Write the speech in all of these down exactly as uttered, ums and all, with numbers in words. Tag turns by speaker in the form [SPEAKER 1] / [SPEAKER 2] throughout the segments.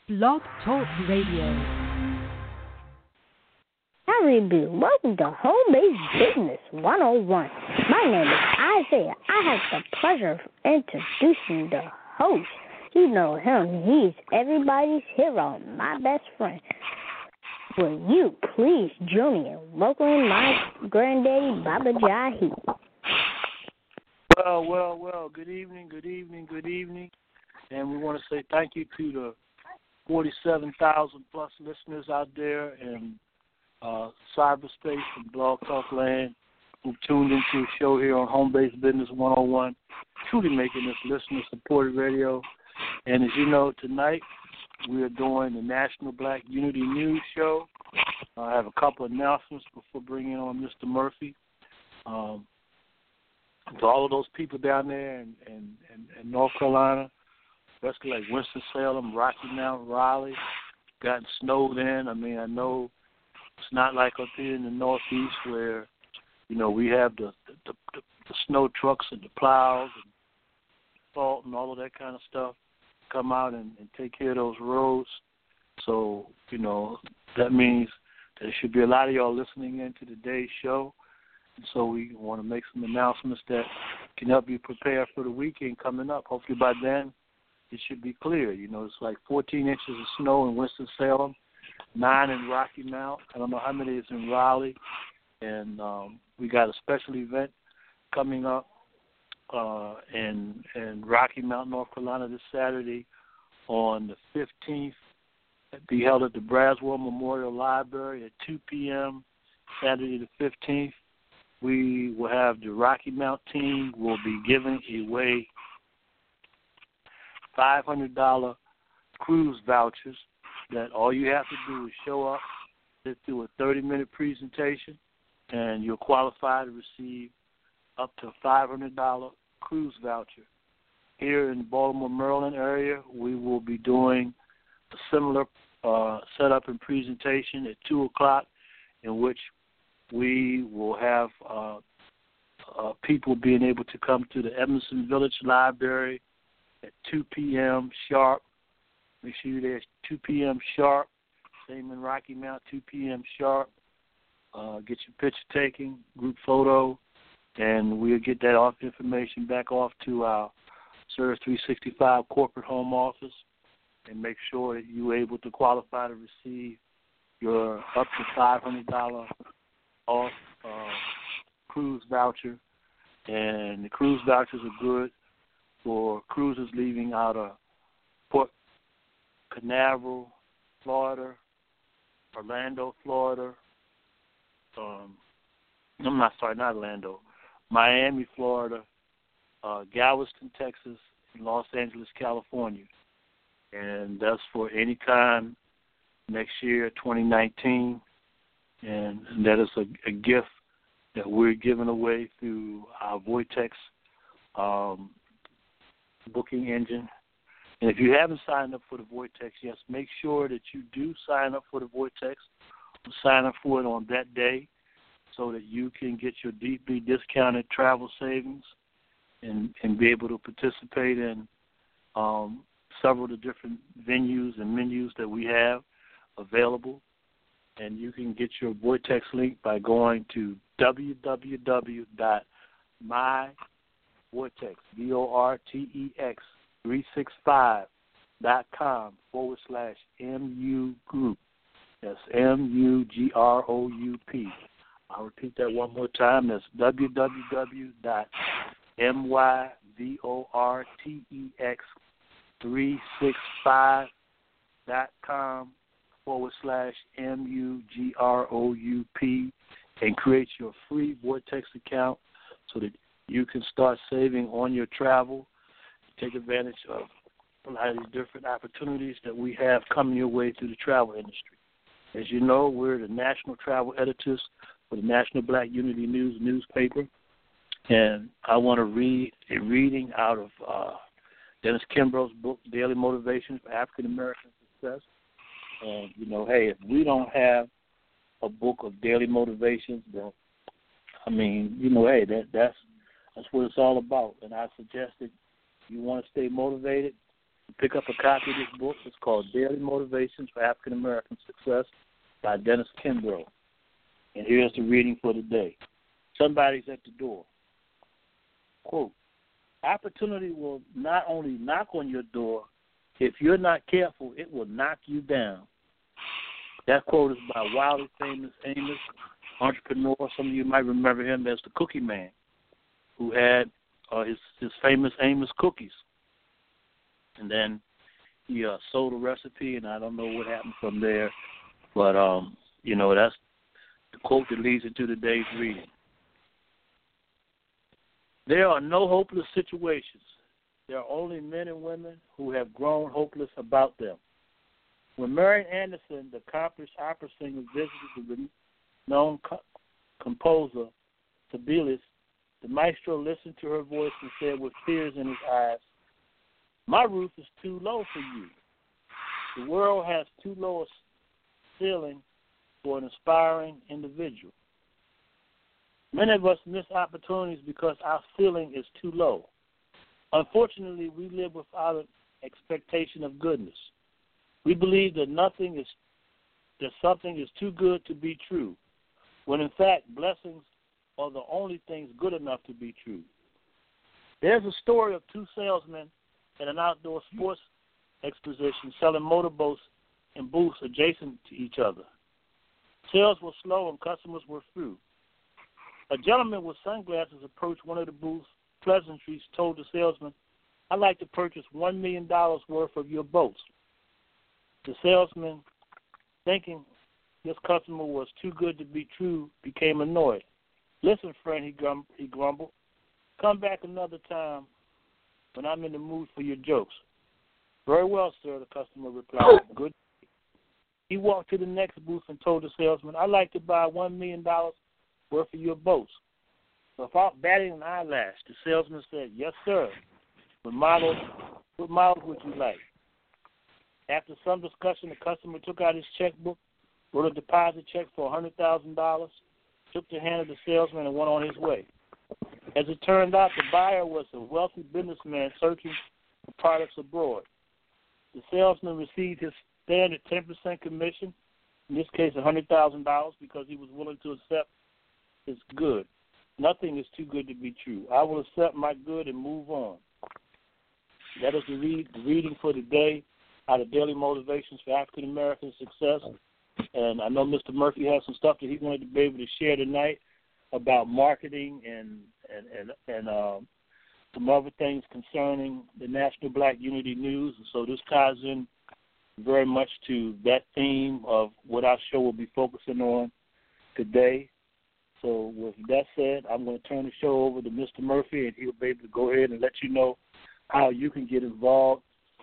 [SPEAKER 1] Blog Talk Radio.
[SPEAKER 2] Howdy, do. Welcome to Home-Based Business one oh one. My name is Isaiah. I have the pleasure of introducing the host. You know him. He's everybody's hero, my best friend. Will you please join me in welcoming my granddaddy, Baba Jahi?
[SPEAKER 3] Well, well, well, good evening, good evening, good evening. And we want to say thank you to the forty-seven thousand plus listeners out there in uh, cyberspace and Blog Talk Land who tuned into the show here on Home Based Business one oh one, truly making this listener-supported radio. And as you know, tonight we are doing the National Black Unity News Show. Uh, I have a couple of announcements before bringing on Mister Murphy. Um, to all of those people down there in, in, in, in North Carolina, especially like Winston-Salem, Rocky Mount, Raleigh, gotten snowed in. I mean, I know it's not like up here in the Northeast where, you know, we have the the, the, the snow trucks and the plows and salt and all of that kind of stuff come out and, and take care of those roads. So, you know, that means there should be a lot of y'all listening in to today's show. And so we want to make some announcements that can help you prepare for the weekend coming up. Hopefully by then it should be clear. You know, it's like fourteen inches of snow in Winston-Salem, nine in Rocky Mount. I don't know how many is in Raleigh. And um, we got a special event coming up uh, in, in Rocky Mount, North Carolina this Saturday on the fifteenth. It'll be held at the Braswell Memorial Library at two p.m. Saturday the fifteenth. We will have the Rocky Mount team will be giving away five hundred dollars cruise vouchers that all you have to do is show up, sit through a thirty-minute presentation, and you'll qualify to receive up to a five hundred dollars cruise voucher. Here in the Baltimore, Maryland area, we will be doing a similar uh, setup and presentation at two o'clock in which we will have uh, uh, people being able to come to the Emerson Village Library at two p.m. sharp. Make sure you're there at two p.m. sharp. Same in Rocky Mount, two p.m. sharp. Uh, get your picture taken, group photo, and we'll get that off information back off to our Service three sixty-five corporate home office and make sure that you're able to qualify to receive your up to five hundred dollars off uh, cruise voucher. And the cruise vouchers are good for cruises leaving out of Port Canaveral, Florida, Orlando, Florida. Um, I'm not sorry, not Orlando. Miami, Florida, uh, Galveston, Texas, and Los Angeles, California. And that's for any time next year, twenty nineteen. And that is a, a gift that we're giving away through our Vortex um, booking engine. And if you haven't signed up for the Vortex, yes, make sure that you do sign up for the Vortex. Sign up for it on that day so that you can get your deeply discounted travel savings and, and be able to participate in um, several of the different venues and menus that we have available. And you can get your Vortex link by going to www.myvortex, V O R T E X, three sixty-five dot com forward slash M U group. That's M U G R O U P. I'll repeat that one more time. That's www.myvortex365.com forward slash M U G R O U P and create your free Vortex account so that you can start saving on your travel. Take advantage of a lot of these different opportunities that we have coming your way through the travel industry. As you know, we're the national travel editors for the National Black Unity News newspaper, and I want to read a reading out of uh, Dennis Kimbrough's book, Daily Motivation for African American Success. And, you know, hey, if we don't have a book of daily motivations, then, I mean, you know, hey, that that's that's what it's all about. And I suggest that you want to stay motivated, Pick up a copy of this book. It's called Daily Motivations for African American Success by Dennis Kimbrough. And here's the reading for the day. Somebody's at the door. Quote, opportunity will not only knock on your door, if you're not careful, it will knock you down. That quote is by wildly famous Amos, entrepreneur. Some of you might remember him as the Cookie Man, who had uh, his, his famous Amos cookies. And then he uh, sold a recipe, and I don't know what happened from there. But, um, you know, that's the quote that leads into today's reading. There are no hopeless situations. There are only men and women who have grown hopeless about them. When Marian Anderson, the accomplished opera singer, visited the renowned co- composer, Sibelius, the maestro listened to her voice and said with tears in his eyes, my roof is too low for you. The world has too low a ceiling for an aspiring individual. Many of us miss opportunities because our ceiling is too low. Unfortunately, we live without an expectation of goodness. We believe that nothing is, that something is too good to be true, when in fact blessings are the only things good enough to be true. There's a story of two salesmen at an outdoor sports exposition selling motorboats and booths adjacent to each other. Sales were slow and customers were few. A gentleman with sunglasses approached one of the booths. Pleasantries told the salesman, I'd like to purchase one million dollars worth of your boats. The salesman, thinking this customer was too good to be true, became annoyed. Listen, friend, he, grum- he grumbled, come back another time when I'm in the mood for your jokes. Very well, sir, the customer replied. Good. He walked to the next booth and told the salesman, I'd like to buy one million dollars worth of your boats. Without batting an eyelash, the salesman said, yes, sir. What models, what models would you like? After some discussion, the customer took out his checkbook, wrote a deposit check for one hundred thousand dollars, took the hand of the salesman, and went on his way. As it turned out, the buyer was a wealthy businessman searching for products abroad. The salesman received his standard ten percent commission, in this case one hundred thousand dollars, because he was willing to accept his good. Nothing is too good to be true. I will accept my good and move on. That is the, read, the reading for today out of Daily Motivations for African American Success. And I know Mister Murphy has some stuff that he wanted to be able to share tonight about marketing and and and, and um, some other things concerning the National Black Unity News. And so this ties in very much to that theme of what our show will be focusing on today. So with that said, I'm going to turn the show over to Mister Murphy, and he'll be able to go ahead and let you know how you can get involved,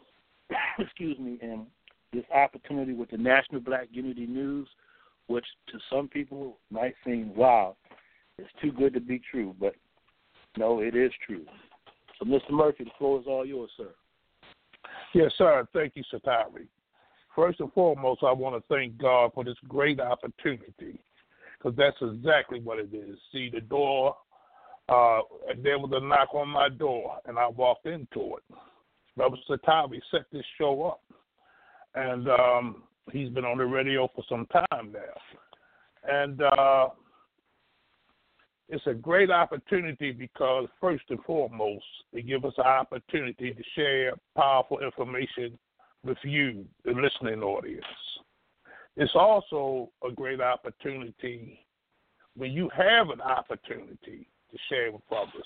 [SPEAKER 3] excuse me, in this opportunity with the National Black Unity News, which to some people might seem, wow, it's too good to be true, but no, it is true. So, Mister Murphy, the floor is all yours, sir.
[SPEAKER 4] Yes, sir. Thank you, Satari. First and foremost, I want to thank God for this great opportunity, because that's exactly what it is. See, the door, uh, there was a knock on my door, and I walked into it. Brother Satari set this show up, and um, he's been on the radio for some time now. And uh, it's a great opportunity because, first and foremost, it gives us an opportunity to share powerful information with you, the listening audience. It's also a great opportunity when you have an opportunity to share with others.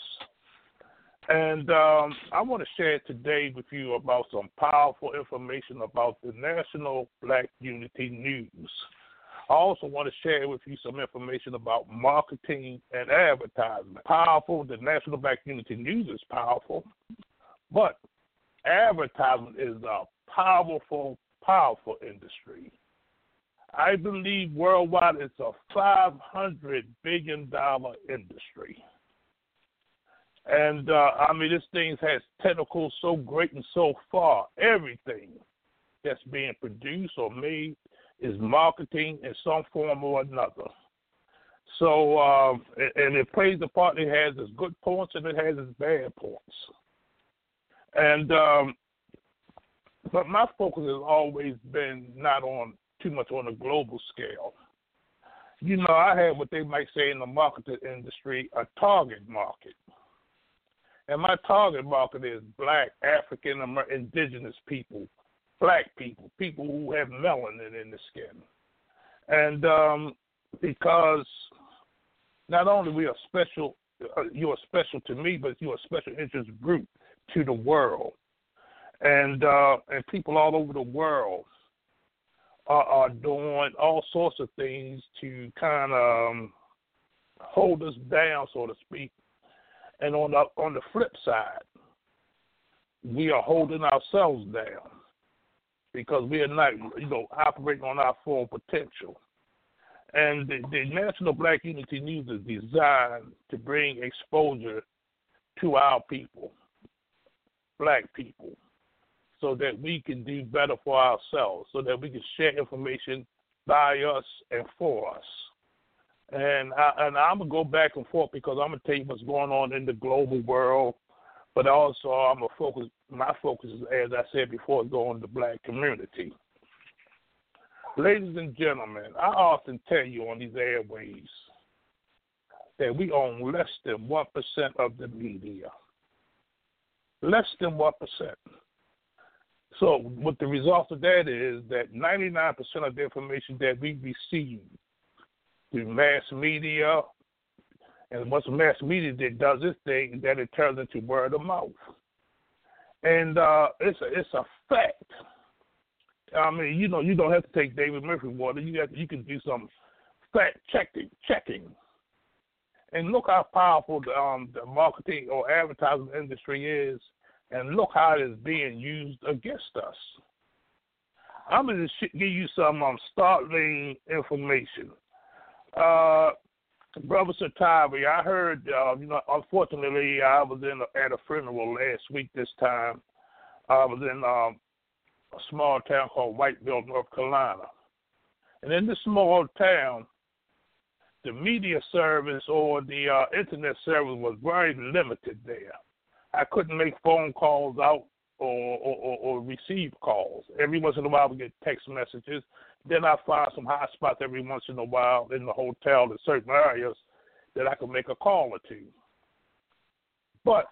[SPEAKER 4] And um, I want to share today with you about some powerful information about the National Black Unity News. I also want to share with you some information about marketing and advertising. Powerful, the National Black Unity News is powerful, but advertising is a powerful, powerful industry. I believe worldwide it's a five hundred billion dollars industry. And, uh, I mean, this thing has tentacles so great and so far. Everything that's being produced or made is marketing in some form or another. So, uh, and it plays the part. It has its good points and it has its bad points. And um, but my focus has always been not on too much on a global scale. You know, I have what they might say in the marketing industry, a target market. And my target market is black, African, indigenous people, black people, people who have melanin in the skin. And um, because not only we are special, uh, you are special to me, but you are a special interest group to the world. And uh, and people all over the world are, are doing all sorts of things to kind of um, hold us down, so to speak. And on the on the flip side, we are holding ourselves down because we are not, you know, operating on our full potential. And the, the National Black Unity News is designed to bring exposure to our people, black people, so that we can do better for ourselves, so that we can share information by us and for us. And, I, and I'm going to go back and forth because I'm going to tell you what's going on in the global world, but also I'm going to focus, my focus is, as I said before, is on the black community. Ladies and gentlemen, I often tell you on these airways that we own less than one percent of the media. Less than one percent. So what the result of that is that ninety-nine percent of the information that we receive through mass media, and once mass media that does its thing, that it turns into word of mouth. And uh, it's, a, it's a fact. I mean, you know, you don't have to take David Murphy water. You have to, you can do some fact checking, checking, and look how powerful the, um, the marketing or advertising industry is, and look how it is being used against us. I'm going to give you some um, startling information. Uh, Brother Satari, I heard, uh, you know, unfortunately, I was in a, at a funeral last week this time. I was in um, a small town called Whiteville, North Carolina. And in this small town, the media service or the uh, internet service was very limited there. I couldn't make phone calls out or, or, or receive calls. Every once in a while, I would get text messages. Then I find some hot spots every once in a while in the hotel in certain areas that I could make a call or two. But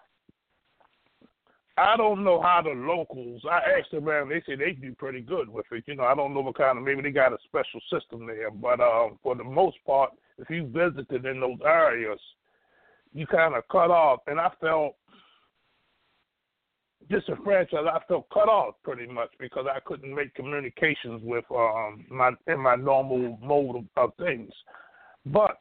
[SPEAKER 4] I don't know how the locals, I asked around, they say they do pretty good with it. You know, I don't know what kind of, maybe they got a special system there. But um, for the most part, if you visited in those areas, you kind of cut off. And I felt disenfranchised. I felt cut off pretty much because I couldn't make communications with um, my in my normal mode of, of things. But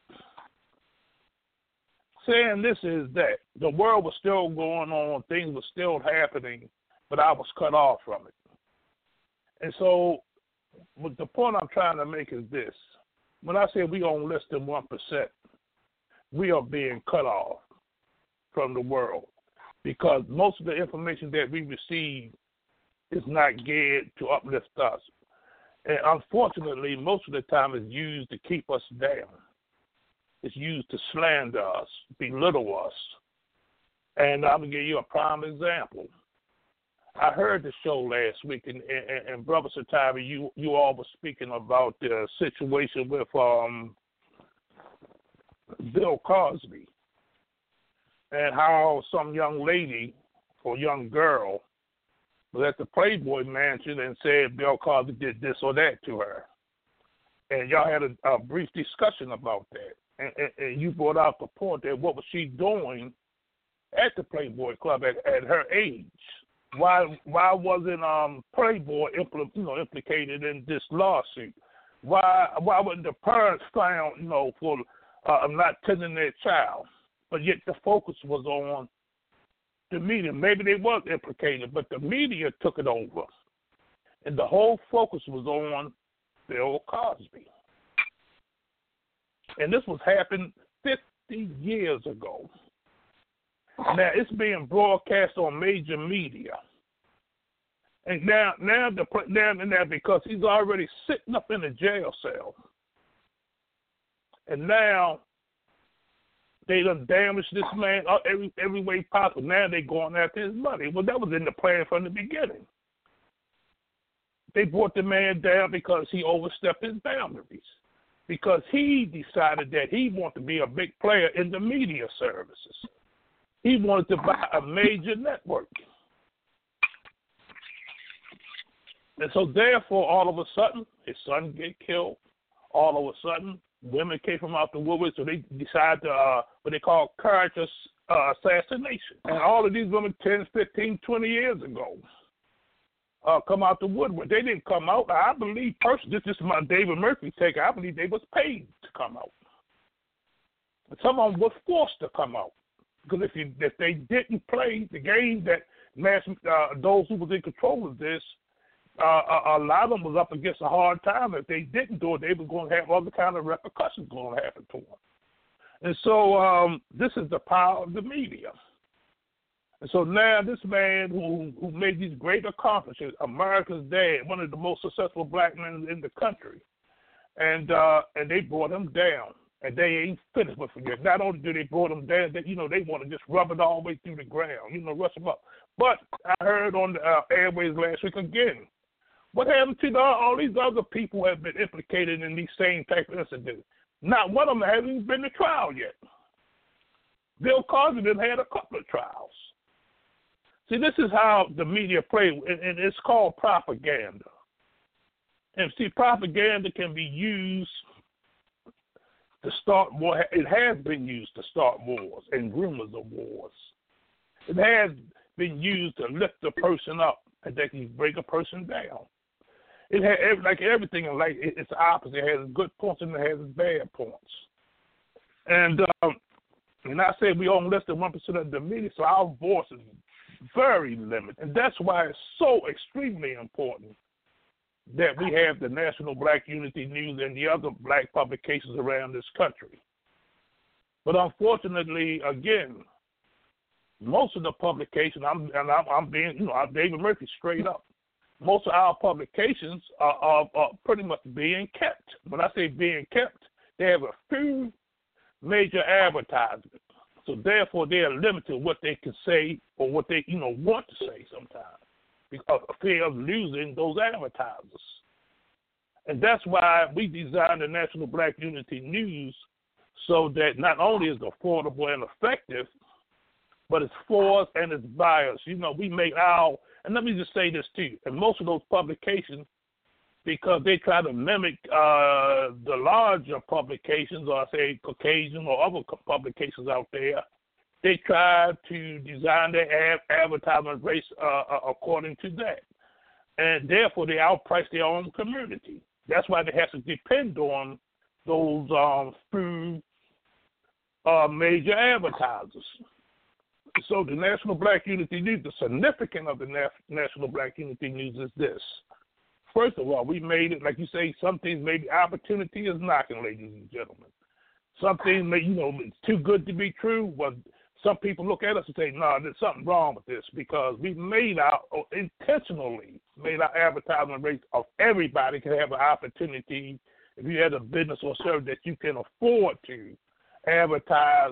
[SPEAKER 4] saying this is that the world was still going on, things were still happening, but I was cut off from it. And so the point I'm trying to make is this. When I say we own less than one percent, we are being cut off from the world because most of the information that we receive is not geared to uplift us. And unfortunately, most of the time it's used to keep us down. It's used to slander us, belittle us. And I'm going to give you a prime example. I heard the show last week, and, and, and Brother Satari, you, you all were speaking about the situation with um, Bill Cosby and how some young lady or young girl was at the Playboy Mansion and said Bill Cosby did this or that to her. And y'all had a, a brief discussion about that. And, and, and you brought out the point that what was she doing at the Playboy Club at, at her age? Why why wasn't um, Playboy impl- you know implicated in this lawsuit? Why why wasn't the parents found you know for uh, not tending their child? But yet the focus was on the media. Maybe they was implicated, but the media took it over, and the whole focus was on Bill Cosby. And this was happened fifty years ago. Now it's being broadcast on major media, and now, now the now and now because he's already sitting up in a jail cell, and now they done damaged this man every every way possible. Now they going after his money. Well, that was in the plan from the beginning. they brought the man down because he overstepped his boundaries, because he decided that he wanted to be a big player in the media services. He wanted to buy a major network. And so therefore, all of a sudden, his son get killed. All of a sudden, women came from out the woodwork, so they decided to, uh, what they call character uh, assassination. And all of these women, ten, fifteen, twenty years ago, uh, come out the woodwork. They didn't come out. I believe, personally, this is my David Murphy take, I believe they was paid to come out. Some of them was forced to come out. Because if you, if they didn't play the game that mass, uh, those who was in control of this, uh, a, a lot of them was up against a hard time. If they didn't do it, they were going to have other kind of repercussions going to happen to them. And so um, this is the power of the media. And so now this man who, who made these great accomplishments, America's dad, one of the most successful black men in the country, and uh, and they brought him down. And they ain't finished with it. Not only do they brought him down, they, you know, they want to just rub it all the way through the ground, you know, rush him up. But I heard on the uh, airways last week again, what happened to the, all these other people who have been implicated in these same type of incidents? Not one of them hasn't even been to trial yet. Bill Cosby done had a couple of trials. See, this is how the media play, and, and it's called propaganda. And see, propaganda can be used to start war. It has been used to start wars and rumors of wars. It has been used to lift a person up and they can break a person down. It has, like everything in life, it's the opposite. It has good points and it has bad points. And um, and I say we own less than one percent of the media, so our voice is very limited, and that's why it's so extremely important that we have the National Black Unity News and the other black publications around this country. But unfortunately, again, most of the publications, I'm, and I'm, I'm being, you know, I'm David Murphy straight up, most of our publications are, are, are pretty much being kept. When I say being kept, they have a few major advertisements. So therefore, they are limited to what they can say or what they, you know, want to say sometimes, because of fear of losing those advertisers. And that's why we designed the National Black Unity News so that not only is it affordable and effective, but it's for us and it's by us. You know, we make our, and let me just say this too, and most of those publications, because they try to mimic uh, the larger publications, or say Caucasian or other publications out there, they try to design their ad- advertisement rates uh, according to that. And therefore, they outprice their own community. That's why they have to depend on those um, few uh, major advertisers. So the National Black Unity News, the significance of the Na- National Black Unity News is this. First of all, we made it, like you say, some things maybe opportunity is knocking, ladies and gentlemen. Some things, may, you know, it's too good to be true, but some people look at us and say, no, nah, there's something wrong with this, because we made our, intentionally made our advertisement rates of everybody can have an opportunity, if you have a business or service that you can afford to advertise,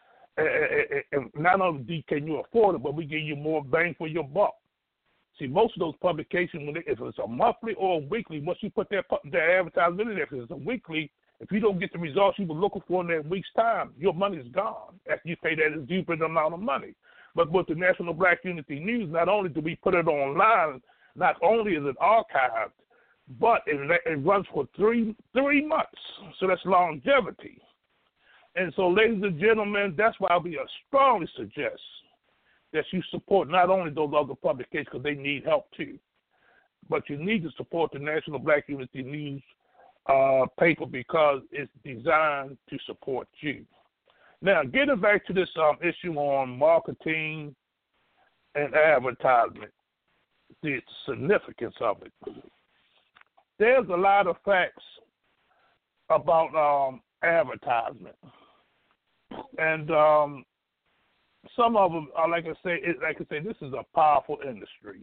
[SPEAKER 4] and not only can you afford it, but we give you more bang for your buck. See, most of those publications, when they, if it's a monthly or a weekly, once you put that, that advertisement in there, if it's a weekly, if you don't get the results you were looking for in that week's time, your money is gone after you pay that exuberant amount of money. But with the National Black Unity News, not only do we put it online, not only is it archived, but it, it runs for three three months. So that's longevity. And so, ladies and gentlemen, that's why we strongly suggest that you support not only those other publications, because they need help too, but you need to support the National Black Unity News uh, paper, because it's designed to support you. Now, getting back to this um, issue on marketing and advertisement, the significance of it. There's a lot of facts about um, advertisement, and um, some of them are, like I say, it, like I say, this is a powerful industry.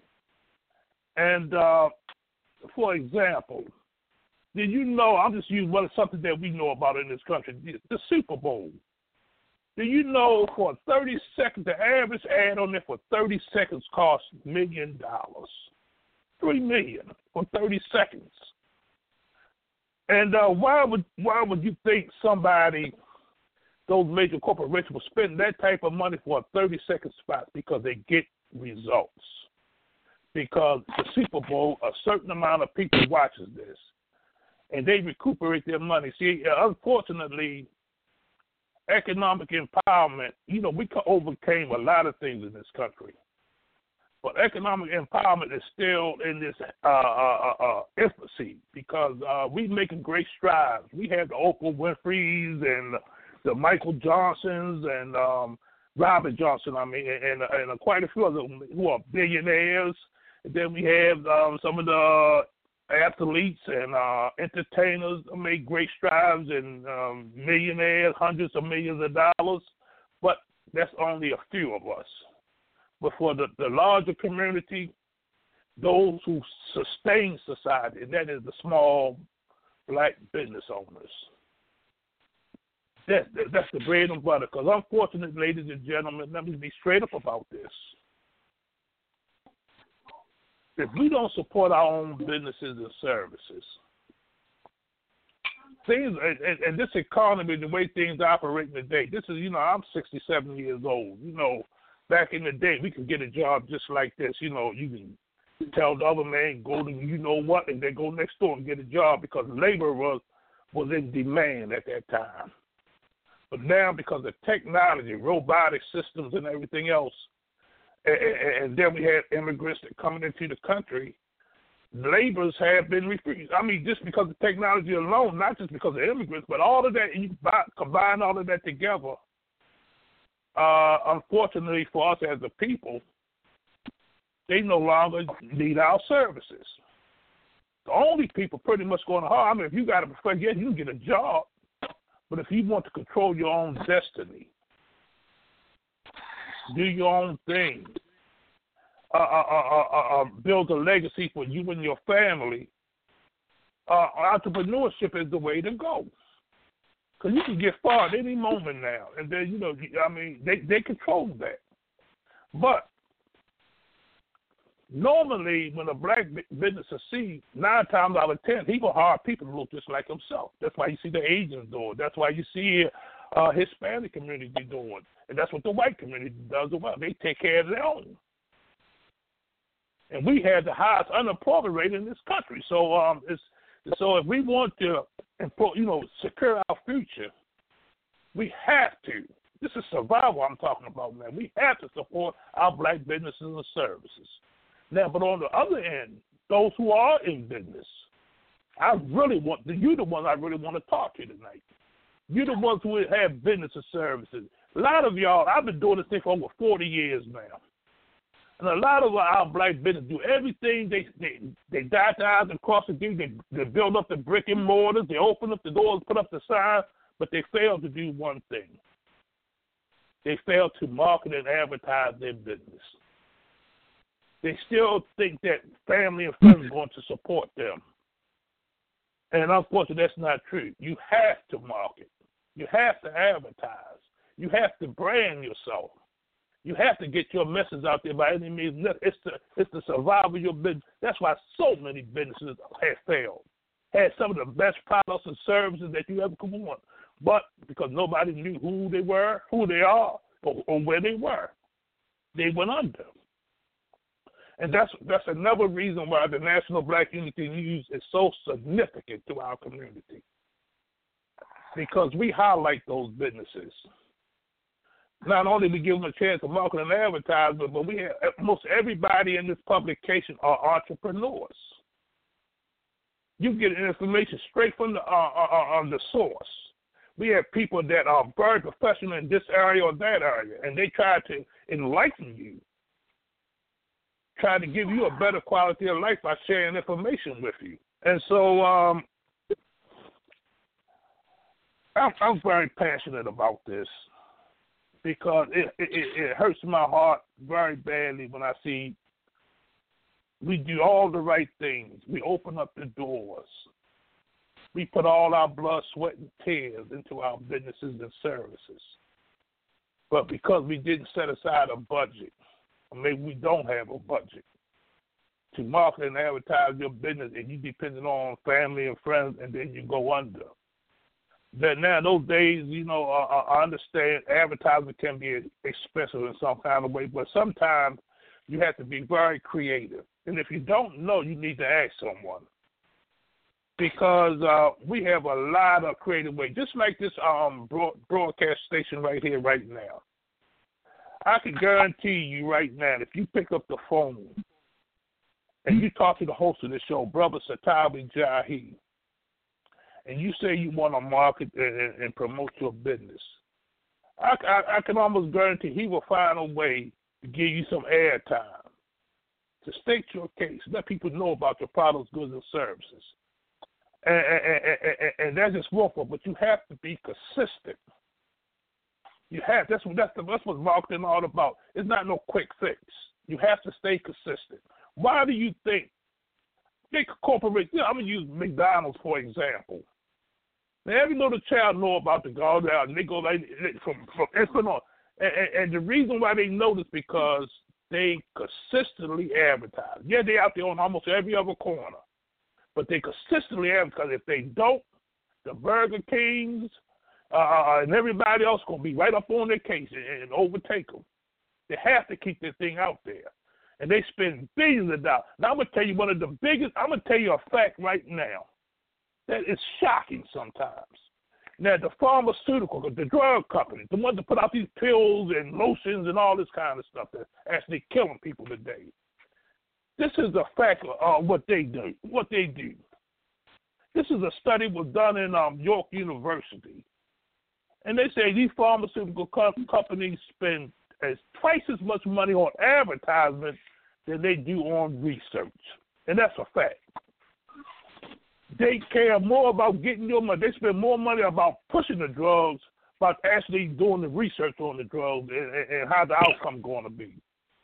[SPEAKER 4] And uh, for example, did you know? I'm just using well, something that we know about in this country, the, the Super Bowl. Do you know for thirty seconds, the average ad on there for thirty seconds costs a million dollars? three million for thirty seconds. And uh, why would why would you think somebody, those major corporations, will spend that type of money for a thirty second spot? Because they get results. Because the Super Bowl, a certain amount of people watches this, and they recuperate their money. See, unfortunately, economic empowerment, you know, we overcame a lot of things in this country. But economic empowerment is still in this uh, uh, uh, infancy because uh, we're making great strides. We have the Oprah Winfrey's and the Michael Johnsons and um, Robert Johnson, I mean, and, and, and quite a few of them who are billionaires. And then we have um, some of the athletes and uh, entertainers who make great strides and um, millionaires, hundreds of millions of dollars. But that's only a few of us. But for the, the larger community, those who sustain society, and that is the small black business owners. That, that, that's the bread and butter. Because unfortunately, ladies and gentlemen, let me be straight up about this. If we don't support our own businesses and services, things, and, and this economy, the way things operate today, this is, you know, I'm sixty-seven years old. You know, back in the day, we could get a job just like this. You know, you can tell the other man, go to you know what, and then go next door and get a job because labor was, was in demand at that time. But now, because of technology, robotic systems, and everything else, and, and then we had immigrants that coming into the country, laborers have been refused. I mean, just because of technology alone, not just because of immigrants, but all of that, you buy, combine all of that together, uh, unfortunately for us as a people, they no longer need our services. The only people pretty much going to harm, I mean, if you got a profession, yes, you can get a job, but if you want to control your own destiny, do your own thing, uh, uh, uh, uh, uh, build a legacy for you and your family, uh, entrepreneurship is the way to go. Because you can get far at any moment now. And then, you know, I mean, they, they control that. But normally when a black business succeeds, nine times out of ten, he will hire people who look just like himself. That's why you see the Asians doing it. That's why you see uh, Hispanic community doing it. And that's what the white community does as well. They take care of their own. And we have the highest unemployment rate in this country. So um, it's so if we want to, you know, secure our future, we have to. This is survival I'm talking about, man. We have to support our black businesses and services. Now, but on the other end, those who are in business, I really want, you're the ones I really want to talk to tonight. You're the ones who have business and services. A lot of y'all, I've been doing this thing for over forty years now. And a lot of our black business do everything. They they, they dot the I's and cross the T's. They, they build up the brick and mortars. They open up the doors, put up the signs, but they fail to do one thing. They fail to market and advertise their business. They still think that family and friends are going to support them. And unfortunately, that's not true. You have to market. You have to advertise. You have to brand yourself. You have to get your message out there by any means. It's the, it's the survival of your business. That's why so many businesses have failed. Had some of the best products and services that you ever could want. But because nobody knew who they were, who they are, or, or where they were, they went under. And that's that's another reason why the National Black Unity News is so significant to our community. Because we highlight those businesses. Not only do we give them a chance to market and advertise, but, but we have most everybody in this publication are entrepreneurs. You get information straight from the uh, uh, uh, the source. We have people that are very professional in this area or that area, and they try to enlighten you, try to give you a better quality of life by sharing information with you. And so um, I'm, I'm very passionate about this because it, it, it hurts my heart very badly when I see we do all the right things. We open up the doors. We put all our blood, sweat, and tears into our businesses and services. But because we didn't set aside a budget, or maybe we don't have a budget, to market and advertise your business, and you depending on family and friends, and then you go under. That now those days, you know, uh, I understand advertising can be expensive in some kind of way, but sometimes you have to be very creative. And if you don't know, you need to ask someone. Because uh, we have a lot of creative ways, just like this um, broad- broadcast station right here, right now. I can guarantee you right now, if you pick up the phone and you talk to the host of the show, Brother Satawi Jahi, and you say you want to market and, and promote your business, I, I, I can almost guarantee he will find a way to give you some airtime, to state your case, let people know about your products, goods, and services. And, and, and, and that's just wonderful, but you have to be consistent. You have that's what that's, the, that's what marketing all about. It's not no quick fix. You have to stay consistent. Why do you think big corporate? You know, I'm gonna use McDonald's for example. Now every little child know about the guard out, and they go like from from Esplanade, and, and, and the reason why they know this because they consistently advertise. Yeah, they out there on almost every other corner. But they consistently have, because if they don't, the Burger Kings uh, and everybody else going to be right up on their case and, and overtake them. They have to keep this thing out there. And they spend billions of dollars. Now, I'm going to tell you one of the biggest, I'm going to tell you a fact right now that is shocking sometimes. Now, the pharmaceutical, the drug companies, the ones that put out these pills and lotions and all this kind of stuff that's actually killing people today. This is a fact of what they do. What they do. This is a study was done in um, York University, and they say these pharmaceutical co- companies spend as twice as much money on advertisement than they do on research, and that's a fact. They care more about getting your money. They spend more money about pushing the drugs, about actually doing the research on the drugs and, and, and how the outcome going to be.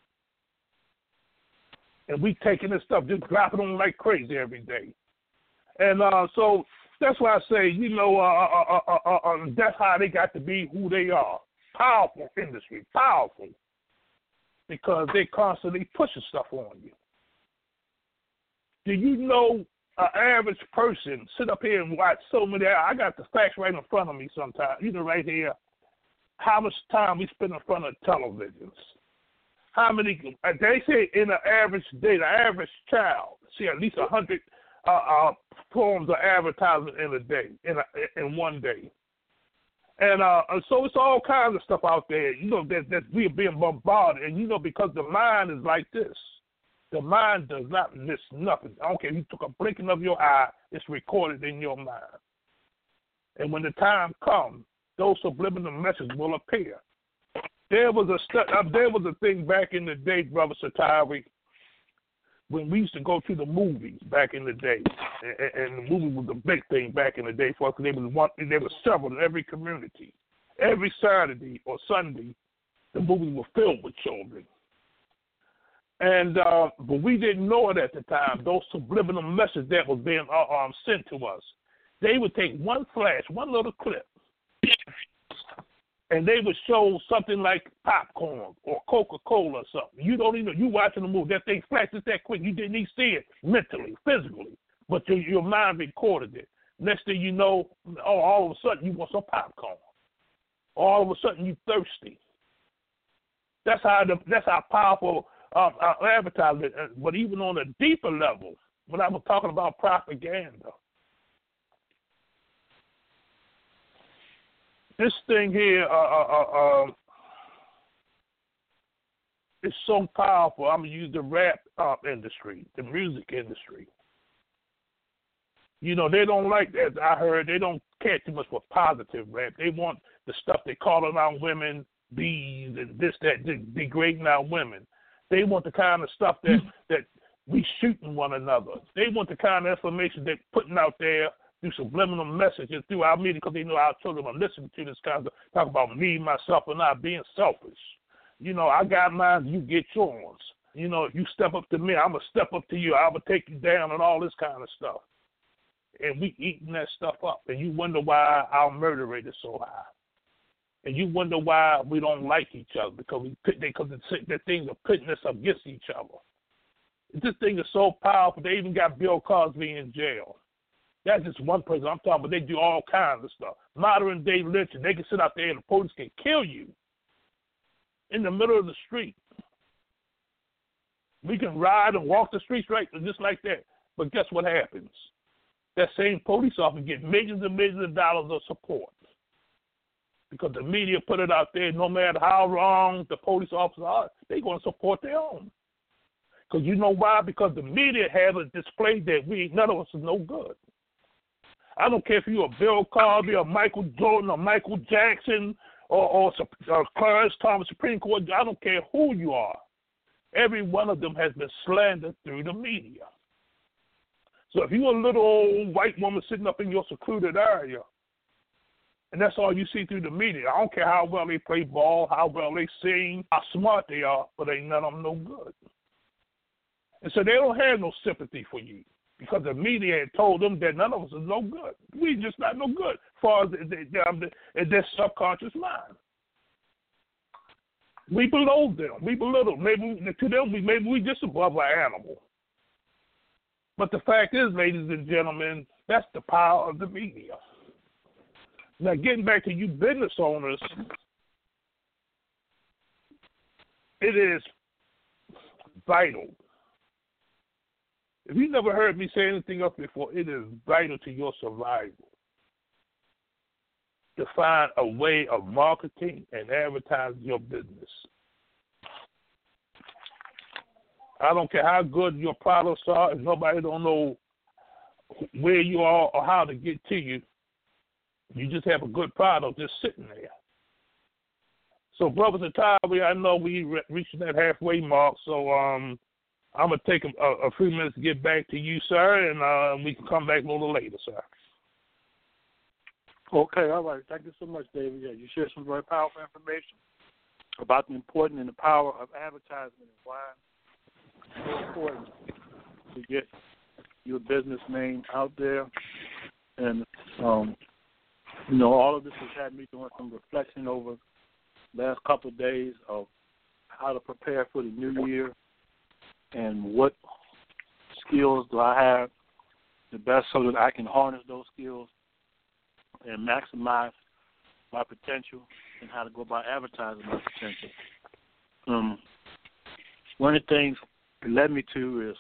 [SPEAKER 4] And we taking this stuff, just dropping them like crazy every day. And uh, so that's why I say, you know, uh, uh, uh, uh, uh, that's how they got to be who they are. Powerful industry, powerful. Because they constantly pushing stuff on you. Do you know an average person sit up here and watch so many, I got the facts right in front of me sometimes, you know, right here, how much time we spend in front of televisions. How many, they say in an average day, the average child see at least one hundred uh, uh, forms of advertisement in a day, in a, in one day. And uh, so it's all kinds of stuff out there, you know, that, that we're being bombarded. And, you know, because the mind is like this. The mind does not miss nothing. I don't care if you took a blinking of your eye, it's recorded in your mind. And when the time comes, those subliminal messages will appear. There was a stu- uh, there was a thing back in the day, Brother Satawi, when we used to go to the movies back in the day, and, and the movie was a big thing back in the day for us. There was one, there was several in every community. Every Saturday or Sunday, the movies were filled with children. And uh, but we didn't know it at the time. Those subliminal messages that was being uh, um, sent to us, they would take one flash, one little clip. And they would show something like popcorn or Coca-Cola or something. You don't even know. You watching the movie. That thing flashes that quick. You didn't even see it mentally, physically. But your, your mind recorded it. Next thing you know, oh, all of a sudden you want some popcorn. All of a sudden you thirsty. That's how the, that's how powerful uh, our advertisement is. But even on a deeper level, when I was talking about propaganda, this thing here uh, uh, uh, is so powerful. I'm going to use the rap uh, industry, the music industry. You know, they don't like that. I heard they don't care too much for positive rap. They want the stuff they calling out women, bees, and this, that, de- degrading our women. They want the kind of stuff that, that we shooting one another. They want the kind of information they're putting out there through subliminal messages through our media, because they know our children are listening to this kind of talk about me, myself, and not being selfish. You know, I got mine, you get yours. You know, if you step up to me, I'm going to step up to you. I will take you down and all this kind of stuff. And we eating that stuff up. And you wonder why our murder rate is so high. And you wonder why we don't like each other, because we pit, because the things are pitting us against each other. This thing is so powerful, they even got Bill Cosby in jail. That's just one person I'm talking about. They do all kinds of stuff. Modern day lynching. They can sit out there and the police can kill you in the middle of the street. We can ride and walk the streets right just like that. But guess what happens? That same police officer gets millions and millions of dollars of support because the media put it out there. No matter how wrong the police officers are, they're going to support their own. Because you know why? Because the media has a display that we none of us is no good. I don't care if you're a Bill Cosby or Michael Jordan or Michael Jackson or, or, or Clarence Thomas, Supreme Court. I don't care who you are. Every one of them has been slandered through the media. So if you're a little old white woman sitting up in your secluded area, and that's all you see through the media, I don't care how well they play ball, how well they sing, how smart they are, but ain't none of them no good. And so they don't have no sympathy for you because the media had told them that none of us is no good. We just not no good as far as in their subconscious mind. We below them. We belittle. Maybe to them, we maybe we just above our animal. But the fact is, ladies and gentlemen, that's the power of the media. Now, getting back to you business owners, it is vital. If you never heard me say anything else before, it is vital to your survival to find a way of marketing and advertising your business. I don't care how good your products are, if nobody don't know where you are or how to get to you, you just have a good product just sitting there. So, Brother Zatawi, I know we re- reaching that halfway mark, so um, I'm going to take a, a few minutes to get back to you, sir, and uh, we can come back a little later, sir.
[SPEAKER 3] Okay, all right. Thank you so much, David. Yeah, you shared some very powerful information about the importance and the power of advertisement and why it's so important to get your business name out there. And, um, you know, all of this has had me doing some reflection over the last couple of days of how to prepare for the new year and what skills do I have the best so that I can harness those skills and maximize my potential and how to go about advertising my potential. Um, one of the things it led me to is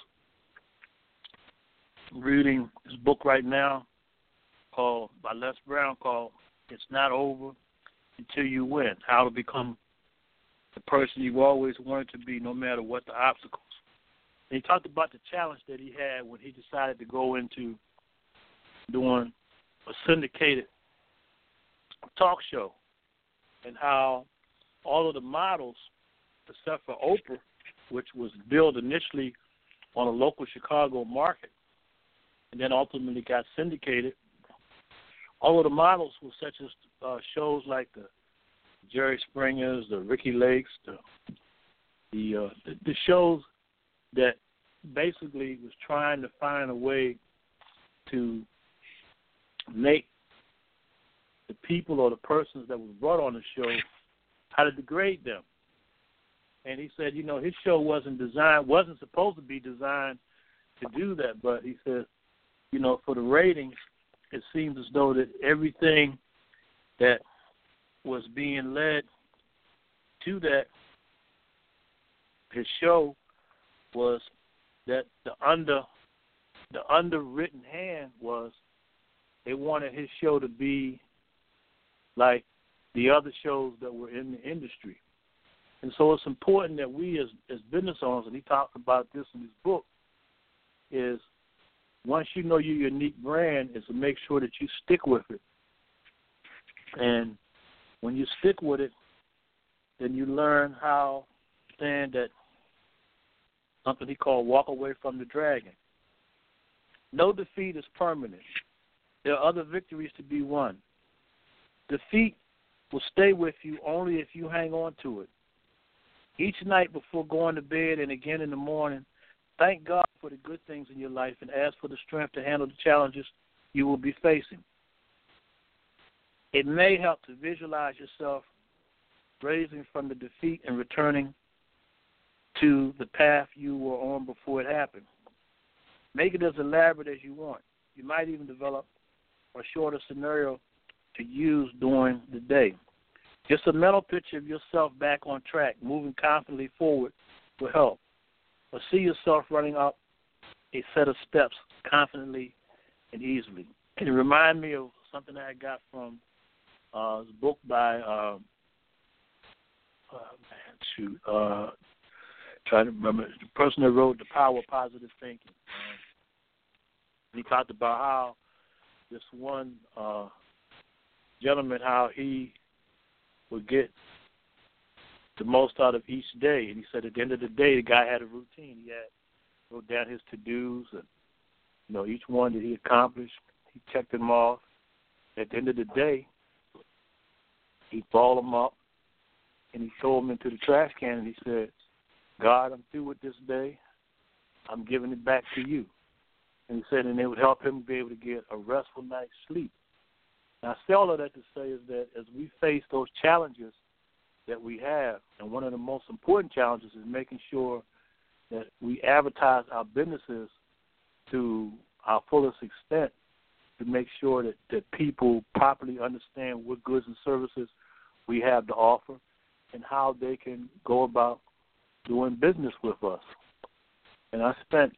[SPEAKER 3] reading this book right now called by Les Brown called It's Not Over Until You Win, How to Become the Person You've Always Wanted to Be no matter what the obstacles. And he talked about the challenge that he had when he decided to go into doing a syndicated talk show and how all of the models, except for Oprah, which was billed initially on a local Chicago market and then ultimately got syndicated, all of the models were such as uh, shows like the Jerry Springers, the Ricky Lakes, the the, uh, the the shows that basically was trying to find a way to make the people or the persons that was brought on the show, how to degrade them. And he said, you know, his show wasn't designed, wasn't supposed to be designed to do that, but he said, you know, for the ratings, it seems as though that everything that was being led to that, his show, was that the under the underwritten hand was they wanted his show to be like the other shows that were in the industry. And so it's important that we as, as business owners, and he talks about this in his book, is once you know your unique brand is to make sure that you stick with it. And when you stick with it, then you learn how to stand that something he called walk away from the dragon. No defeat is permanent. There are other victories to be won. Defeat will stay with you only if you hang on to it. Each night before going to bed and again in the morning, thank God for the good things in your life and ask for the strength to handle the challenges you will be facing. It may help to visualize yourself raising from the defeat and returning to the path you were on before it happened. Make it as elaborate as you want. You might even develop a shorter scenario to use during the day. Just a mental picture of yourself back on track, moving confidently forward will help. Or see yourself running up a set of steps confidently and easily. It reminds me of something that I got from uh, a book by, um, uh, man, shoot, uh, trying to remember, the person that wrote The Power of Positive Thinking. Uh, he talked about how this one uh, gentleman, how he would get the most out of each day. And he said at the end of the day, the guy had a routine. He had wrote down his to-dos and, you know, each one that he accomplished, he checked them off. At the end of the day, he balled them up and he threw them into the trash can and he said, God, I'm through with this day. I'm giving it back to you. And he said, and it would help him be able to get a restful night's sleep. Now, I say all of that to say is that as we face those challenges that we have, and one of the most important challenges is making sure that we advertise our businesses to our fullest extent to make sure that, that people properly understand what goods and services we have to offer and how they can go about doing business with us. And I spent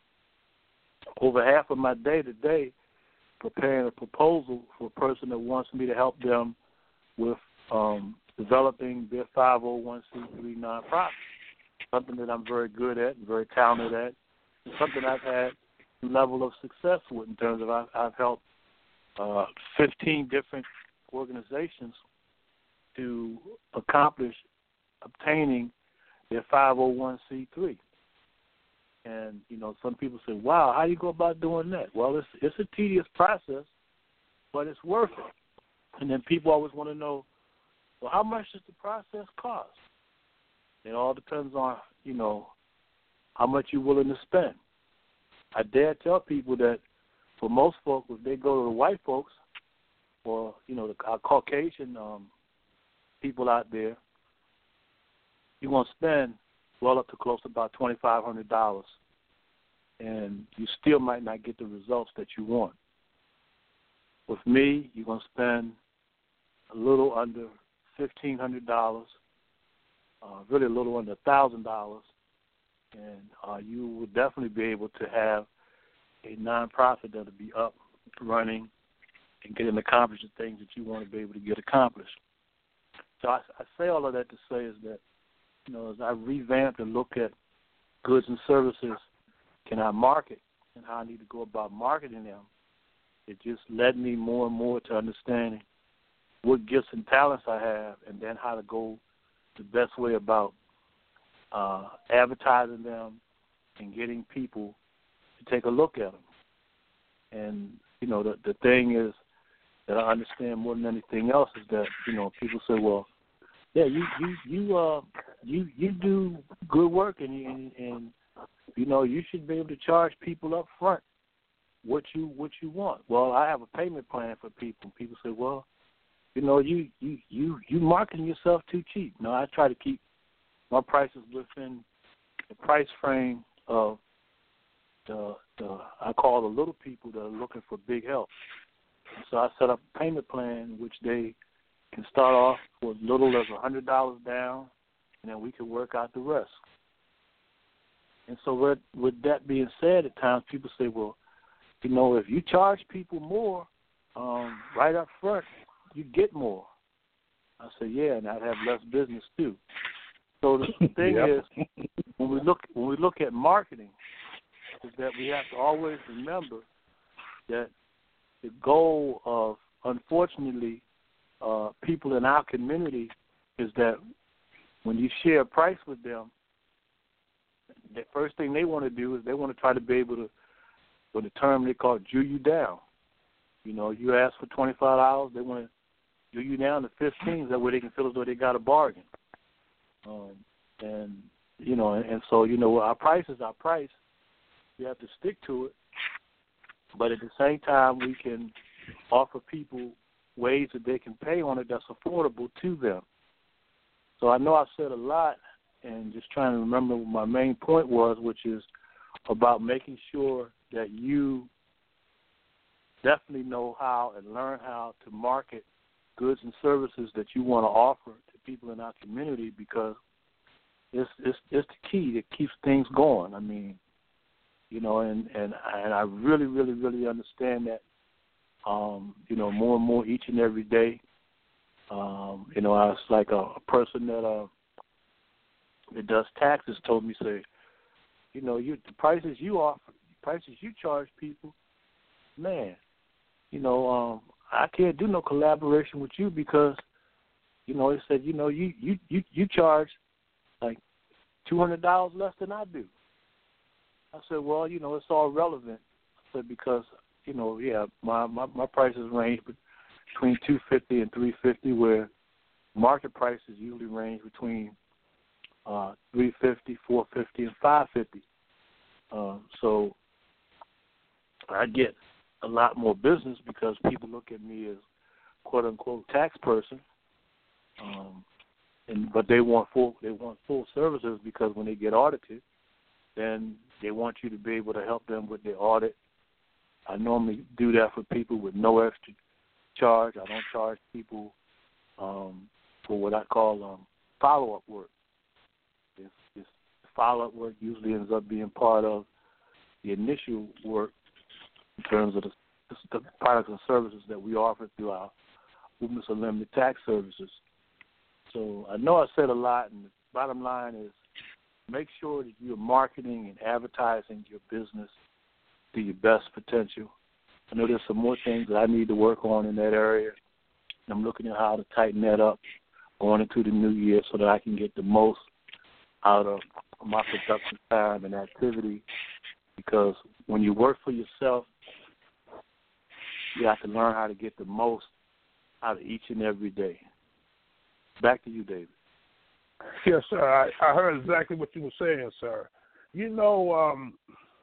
[SPEAKER 3] over half of my day today preparing a proposal for a person that wants me to help them with um, developing their five oh one c three nonprofit, something that I'm very good at and very talented at, and something I've had a level of success with in terms of I've, I've helped uh, fifteen different organizations to accomplish obtaining their five oh one c three. And, you know, some people say, wow, how do you go about doing that? Well, it's it's a tedious process, but it's worth it. And then people always want to know, well, how much does the process cost? It all depends on, you know, how much you're willing to spend. I dare tell people that for most folks, if they go to the white folks or, you know, the our Caucasian um, people out there, you're going to spend well up to close to about twenty-five hundred dollars, and you still might not get the results that you want. With me, you're going to spend a little under fifteen hundred dollars, uh, really a little under one thousand dollars, and uh, you will definitely be able to have a nonprofit that will be up, running, and getting accomplished the things that you want to be able to get accomplished. So I, I say all of that to say is that, you know, as I revamp and look at goods and services, can I market and how I need to go about marketing them, it just led me more and more to understanding what gifts and talents I have and then how to go the best way about uh, advertising them and getting people to take a look at them. And, you know, the, the thing is that I understand more than anything else is that, you know, people say, well, yeah, you you you uh you you do good work and and, and you know you should be able to charge people up front what you what you want. Well, I have a payment plan for people. People say, well, you know, you you you you marketing yourself too cheap. No, I try to keep my prices within the price frame of the the I call the little people that are looking for big help. So I set up a payment plan which they can start off with as little as one hundred dollars down, and then we can work out the rest. And so with, with that being said, at times people say, well, you know, if you charge people more um, right up front, you get more. I say, yeah, and I'd have less business too. So the thing
[SPEAKER 4] Yep.
[SPEAKER 3] is, when we look when we look at marketing, is that we have to always remember that the goal of, unfortunately, Uh, people in our community is that when you share a price with them, the first thing they want to do is they want to try to be able to, with the term they call Jew you down. You know, you ask for twenty-five dollars, they want to Jew you down to fifteen, that way they can feel as though they got a bargain. Um, and, you know, and, and so, you know, our price is our price. We have to stick to it. But at the same time, we can offer people ways that they can pay on it that's affordable to them. So I know I've said a lot, and just trying to remember what my main point was, which is about making sure that you definitely know how and learn how to market goods and services that you want to offer to people in our community, because it's it's it's the key that keeps things going. I mean, you know, and and and I really, really, really understand that. Um, you know, more and more each and every day. Um, you know, I was like a, a person that uh that does taxes told me, say, you know, you the prices you offer, the prices you charge people, man, you know, um, I can't do no collaboration with you because, you know, he said, you know, you you you, you charge like two hundred dollars less than I do. I said, well, you know, it's all relevant. I said, because, you know, yeah, my, my, my prices range between two fifty and three fifty, where market prices usually range between uh, three fifty, four fifty, and five fifty. Um, so I get a lot more business because people look at me as quote unquote tax person, um, and but they want full they want full services, because when they get audited, then they want you to be able to help them with their audit. I normally do that for people with no extra charge. I don't charge people um, for what I call um, follow-up work. This, this follow-up work usually ends up being part of the initial work in terms of the, the products and services that we offer through our Movements of Limited Tax Services. So I know I said a lot, and the bottom line is make sure that you're marketing and advertising your business to your best potential. I know there's some more things that I need to work on in that area. I'm looking at how to tighten that up going into the new year so that I can get the most out of my production time and activity, because when you work for yourself, you have to learn how to get the most out of each and every day. Back to you, David.
[SPEAKER 4] Yes, sir. I, I heard exactly what you were saying, sir. You know, um,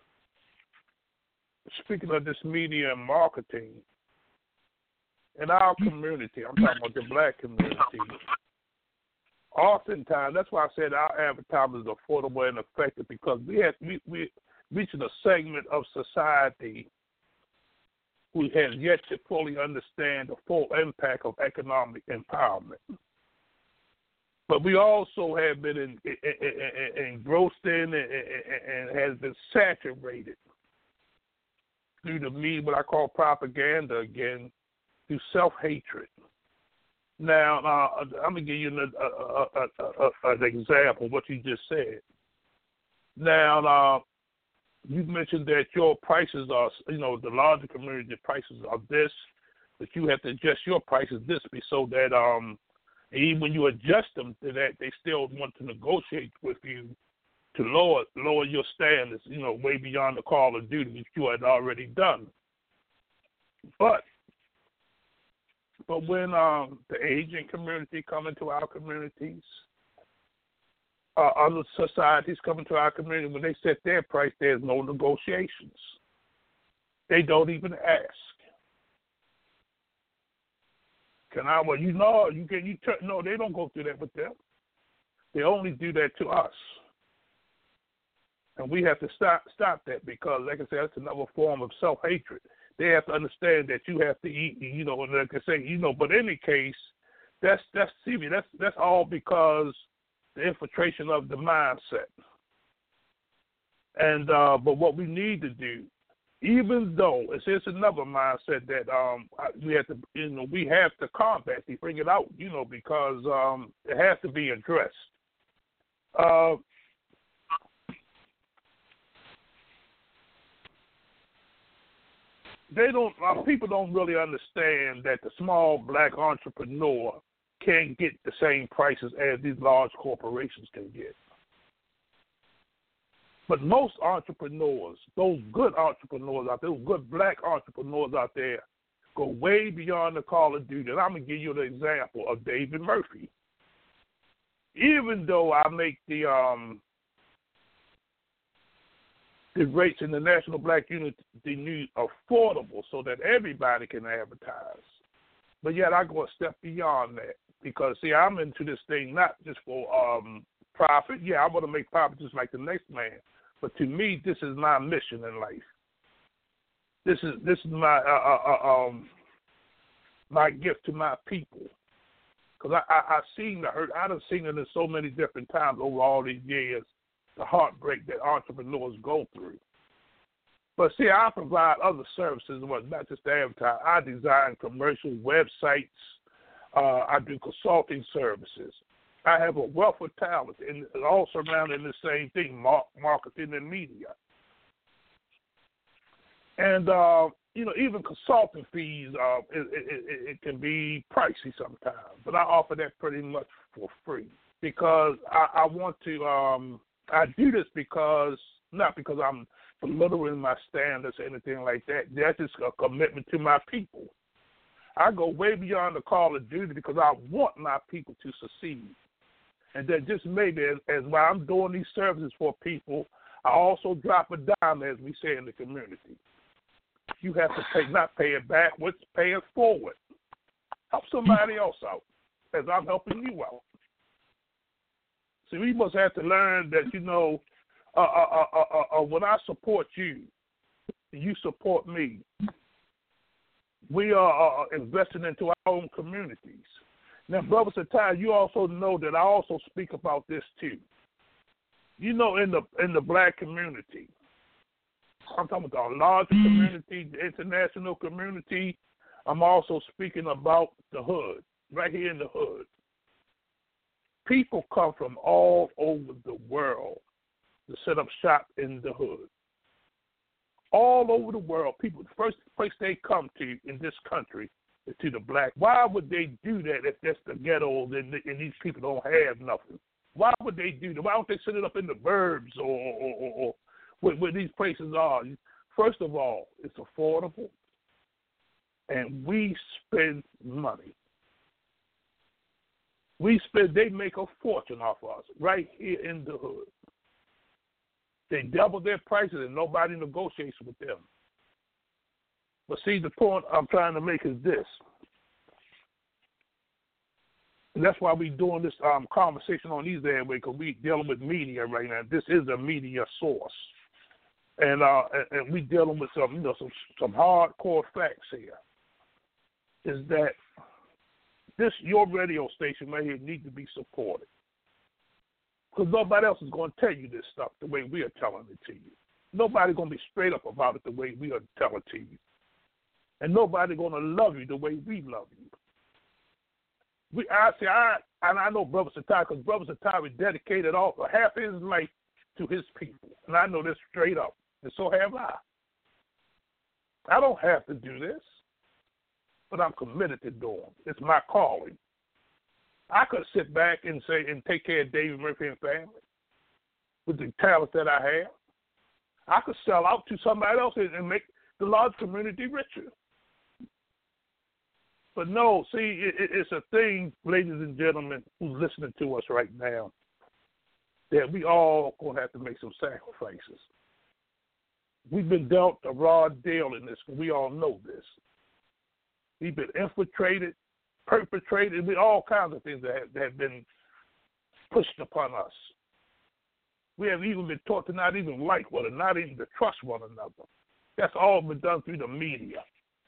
[SPEAKER 4] speaking of this media and marketing, in our community, I'm talking about the black community, oftentimes, that's why I said our advertising is affordable and effective, because we have, we, we reaching a segment of society who has yet to fully understand the full impact of economic empowerment. But we also have been in, in, in, engrossed in and, and has been saturated through the media, what I call propaganda again, through self-hatred. Now, uh, I'm going to give you an, uh, uh, uh, uh, an example of what you just said. Now, uh, you mentioned that your prices are, you know, the larger community prices are this, but you have to adjust your prices this so that um, even when you adjust them to that, they still want to negotiate with you to lower lower your standards, you know, way beyond the call of duty which you had already done. But but when um, the Asian community come into our communities, uh, other societies come into our community, when they set their price, there's no negotiations. They don't even ask. Can I? Well, you know, you can. You turn, no, they don't go through that with them. They only do that to us, and we have to stop stop that, because, like I said, that's another form of self hatred. They have to understand that you have to eat, you know, and like I say, you know. But in any case, that's that's see me. That's that's all because the infiltration of the mindset. And uh, but what we need to do, even though it's, it's another mindset that um, we have to, you know, we have to combat, to bring it out, you know, because um, it has to be addressed. Uh, they don't. Uh, people don't really understand that the small black entrepreneur can't get the same prices as these large corporations can get. But most entrepreneurs, those good entrepreneurs out there, those good black entrepreneurs out there, go way beyond the call of duty. And I'm going to give you an example of David Murphy. Even though I make the um, the rates in the National Black Unity News affordable so that everybody can advertise, but yet I go a step beyond that, because, see, I'm into this thing not just for um, profit. Yeah, I want to make profit just like the next man. But to me, this is my mission in life. This is this is my uh, uh, um my gift to my people. Because I, I, I've seen the hurt. I've seen it in so many different times over all these years, the heartbreak that entrepreneurs go through. But see, I provide other services, not just advertising. I design commercial websites. Uh, I do consulting services. I have a wealth of talent, and all surrounding the same thing, marketing and media. And, uh, you know, even consulting fees, uh, it, it, it can be pricey sometimes, but I offer that pretty much for free because I, I want to, um, I do this because, not because I'm belittling my standards or anything like that. That's just a commitment to my people. I go way beyond the call of duty because I want my people to succeed. And then just maybe as, as while I'm doing these services for people, I also drop a dime, as we say in the community. You have to pay, not pay it backwards, pay it forward. Help somebody else out as I'm helping you out. See, we must have to learn that, you know, uh, uh, uh, uh, uh, when I support you, you support me, we are uh, investing into our own communities. Now, Brother Satai, you also know that I also speak about this too. You know, in the in the black community, I'm talking about the larger community, the international community. I'm also speaking about the hood, right here in the hood. People come from all over the world to set up shop in the hood. All over the world, people, the first place they come to in this country is to the black. Why would they do that if that's the ghettos and, and these people don't have nothing? Why would they do that? Why don't they set it up in the burbs or, or, or, or where, where these places are? First of all, it's affordable, and we spend money. We spend, they make a fortune off of us right here in the hood. They double their prices and nobody negotiates with them. But see, the point I'm trying to make is this. And that's why we're doing this um, conversation on these airways, because we're dealing with media right now. This is a media source. And uh, and, and we're dealing with some, you know, some, some hardcore facts here. Is that this, your radio station right here needs to be supported. Because nobody else is going to tell you this stuff the way we are telling it to you. Nobody's going to be straight up about it the way we are telling it to you. And nobody's going to love you the way we love you. We, I say, I, and I know Brother Satai, because Brother Satai dedicated all half his life to his people. And I know this straight up. And so have I. I don't have to do this, but I'm committed to doing it. It's my calling. I could sit back and say and take care of David Murphy and family with the talent that I have. I could sell out to somebody else and make the large community richer. But no, see, it, it's a thing, ladies and gentlemen, who's listening to us right now, that we all going to have to make some sacrifices. We've been dealt a raw deal in this, we all know this. We've been infiltrated, perpetrated, with all kinds of things that have, that have been pushed upon us. We have even been taught to not even like one another, not even to trust one another. That's all been done through the media.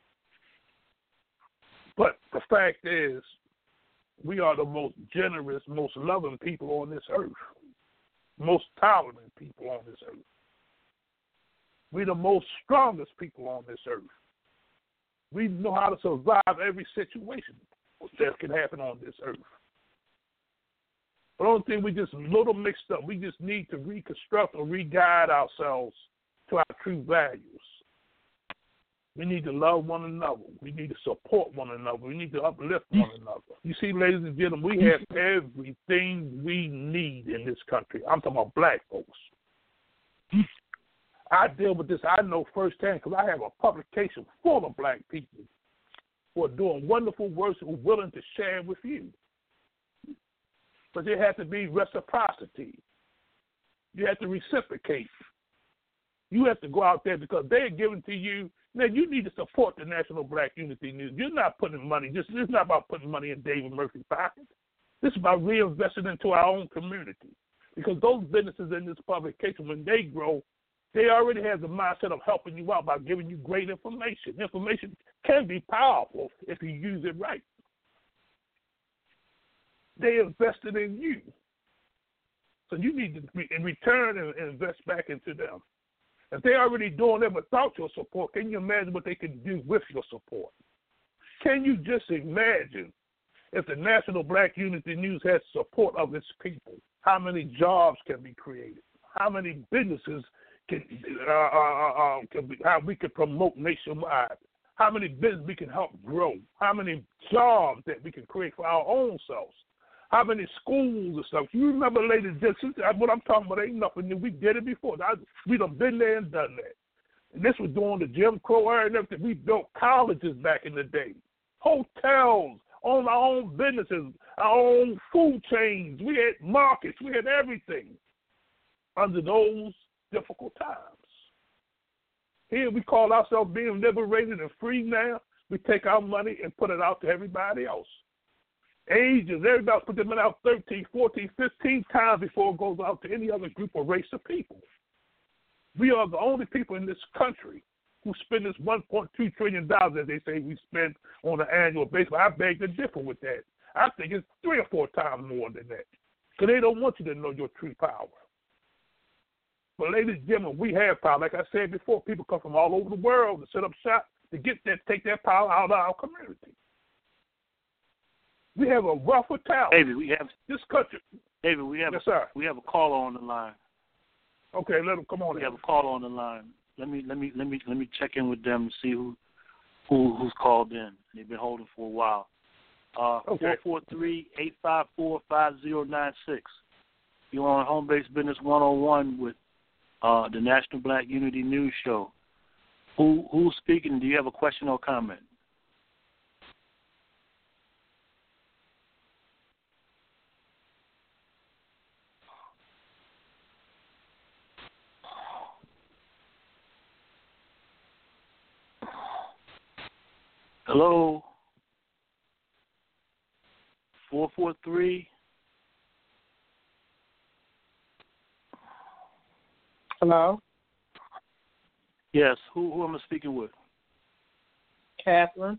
[SPEAKER 4] But the fact is, we are the most generous, most loving people on this earth, most tolerant people on this earth. We're the most strongest people on this earth. We know how to survive every situation that can happen on this earth. But the only thing we just a little mixed up. We just need to reconstruct or re-guide ourselves to our true values. We need to love one another. We need to support one another. We need to uplift one another. You see, ladies and gentlemen, we have everything we need in this country. I'm talking about black folks. I deal with this, I know firsthand, because I have a publication full of black people who are doing wonderful work who are willing to share with you. But there has to be reciprocity. You have to reciprocate. You have to go out there because they're giving to you. Now, you need to support the National Black Unity News. You're not putting money. This, this is not about putting money in David Murphy's pocket. This is about reinvesting into our own community. Because those businesses in this publication, when they grow, they already have the mindset of helping you out by giving you great information. Information can be powerful if you use it right. They invested in you. So you need to, in return, and invest back into them. If they're already doing it without your support, can you imagine what they can do with your support? Can you just imagine if the National Black Unity News has support of its people, how many jobs can be created? How many businesses can, uh, uh, uh, can be, how we can promote nationwide? How many businesses we can help grow? How many jobs that we can create for our own selves? How many schools and stuff? You remember, ladies, just what I'm talking about ain't nothing new. We did it before. I, we done been there and done that. And this was during the Jim Crow era and everything. We built colleges back in the day, hotels, owned our own businesses, our own food chains. We had markets. We had everything under those difficult times. Here we call ourselves being liberated and free now. We take our money and put it out to everybody else. Ages, everybody put their money out thirteen, fourteen, fifteen times before it goes out to any other group or race of people. We are the only people in this country who spend this one point two trillion dollars, as they say we spend on an annual basis. I beg to differ with that. I think it's three or four times more than that, because they don't want you to know your true power. But ladies and gentlemen, we have power. Like I said before, people come from all over the world to set up shop to get that, take that power out of our community. We have a wealth of talent.
[SPEAKER 3] David, we have
[SPEAKER 4] this country.
[SPEAKER 3] David, we have
[SPEAKER 4] yes, sir.
[SPEAKER 3] we have a caller on the line.
[SPEAKER 4] Okay, let him come on.
[SPEAKER 3] We
[SPEAKER 4] in.
[SPEAKER 3] have a caller on the line. Let me let me let me let me check in with them and see who who who's called in. They've been holding for a while. Uh,
[SPEAKER 4] okay.
[SPEAKER 3] four four three, eight five four, five zero nine six. You're on Home Base Business one oh one with uh, the National Black Unity News Show. Who who's speaking? Do you have a question or comment? Hello, four four three.
[SPEAKER 5] Hello?
[SPEAKER 3] Yes, who who am I speaking with?
[SPEAKER 5] Catherine.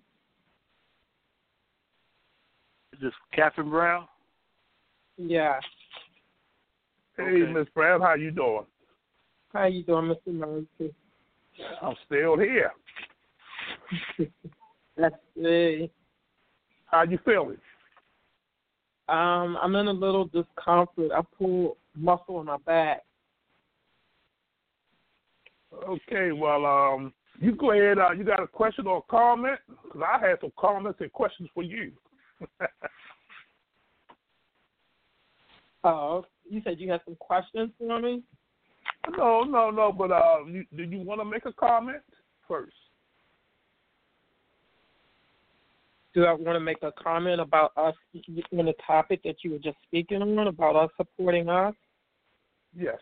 [SPEAKER 3] Is this Catherine Brown?
[SPEAKER 5] Yeah.
[SPEAKER 4] Hey,
[SPEAKER 3] Okay.
[SPEAKER 4] Miss Brown, how you doing?
[SPEAKER 5] How you doing, Mister Murphy?
[SPEAKER 4] I'm still here.
[SPEAKER 5] Let's see.
[SPEAKER 4] How you feeling?
[SPEAKER 5] Um, I'm in a little discomfort. I pulled muscle in my back.
[SPEAKER 4] Okay, well, um, you go ahead. Uh, you got a question or a comment? Because I had some comments and questions for you.
[SPEAKER 5] Oh, you said you had some questions for me?
[SPEAKER 4] No, no, no. But uh, you, do you want to make a comment first?
[SPEAKER 5] Do I want to make a comment about us on the topic that you were just speaking on, about us supporting us?
[SPEAKER 4] Yes.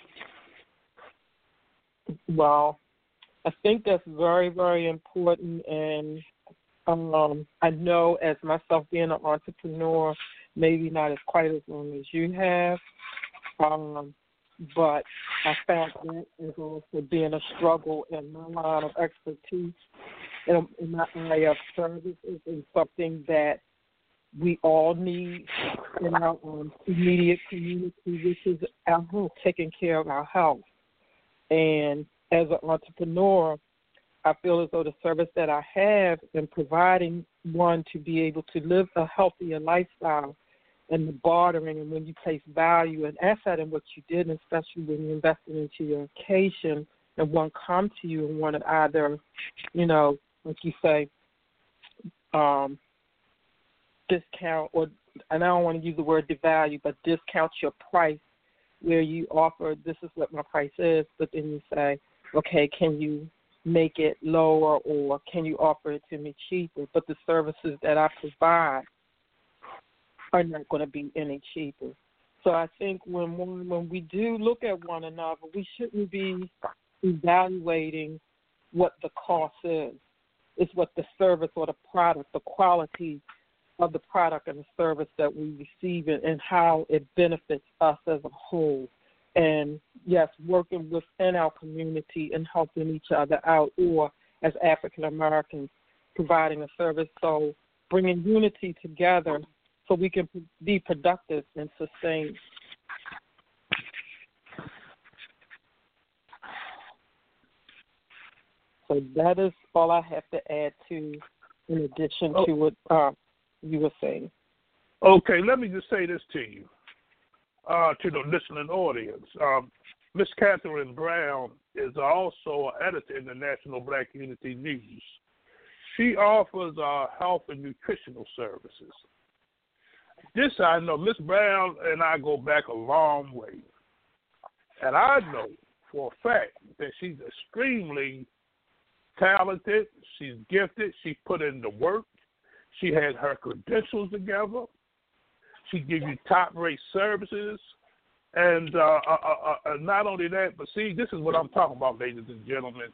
[SPEAKER 5] Well, I think that's very, very important, and um, I know as myself being an entrepreneur, maybe not as quite as long as you have, um, but I found that as also being a struggle in my line of expertise. In, in my area of services is something that we all need in our um, immediate community, which is our health, taking care of our health. And as an entrepreneur, I feel as though the service that I have in providing one to be able to live a healthier lifestyle and the bartering, and when you place value and asset in what you did, and especially when you're investing into your education, and one come to you and want to either, you know, like you say, um, discount, or, and I don't want to use the word devalue, but discount your price, where you offer, this is what my price is, but then you say, okay, can you make it lower, or can you offer it to me cheaper? But the services that I provide are not going to be any cheaper. So I think when one, when we do look at one another, we shouldn't be evaluating what the cost is. It's what the service or the product, the quality of the product and the service that we receive and, and how it benefits us as a whole. And, yes, working within our community and helping each other out, or as African Americans providing a service. So bringing unity together so we can be productive and sustained. So that is all I have to add to, in addition
[SPEAKER 4] oh.
[SPEAKER 5] to what uh, you were saying.
[SPEAKER 4] Okay, let me just say this to you, uh, to the listening audience. Um, Miss Catherine Brown is also an editor in the National Black Unity News. She offers uh, health and nutritional services. This I know. Miss Brown and I go back a long way. And I know for a fact that she's extremely talented. She's gifted. She put in the work. She has her credentials together. She gives you top-rate services. And uh, uh, uh, uh, not only that, but see, this is what I'm talking about, ladies and gentlemen.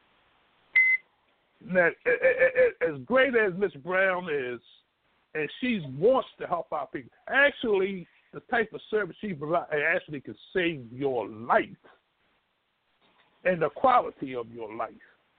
[SPEAKER 4] That as great as Miss Brown is, and she wants to help our people, actually, the type of service she provides actually can save your life and the quality of your life.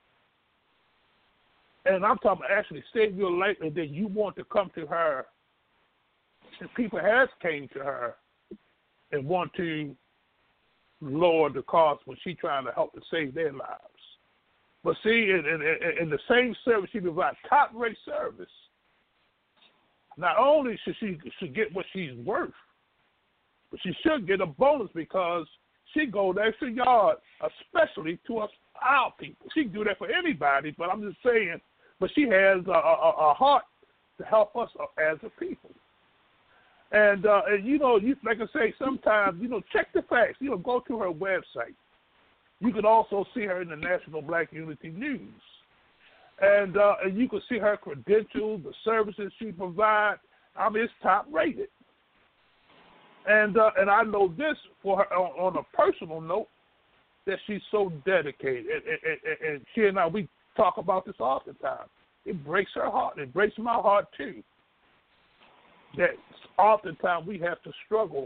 [SPEAKER 4] And I'm talking about actually save your life, and then you want to come to her, and people have came to her and want to lower the cost when she's trying to help to save their lives. But see, in, in, in the same service, she provides top-rate service. Not only should she should get what she's worth, but she should get a bonus because she goes the extra yard, especially to us, our people. She can do that for anybody, but I'm just saying, but she has a, a, a heart to help us as a people. And, uh, and you know, you, like I say, sometimes, you know, check the facts. You know, go to her website. You can also see her in the National Black Unity News. And, uh, and you can see her credentials, the services she provides. I mean, it's top rated. And uh, and I know this for her on, on a personal note, that she's so dedicated. And, and, and she and I, we talk about this all the time. It breaks her heart. It breaks my heart, too. That oftentimes we have to struggle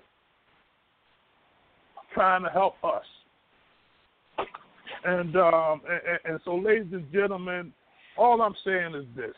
[SPEAKER 4] trying to help us. And, um, and, and so, ladies and gentlemen, all I'm saying is this.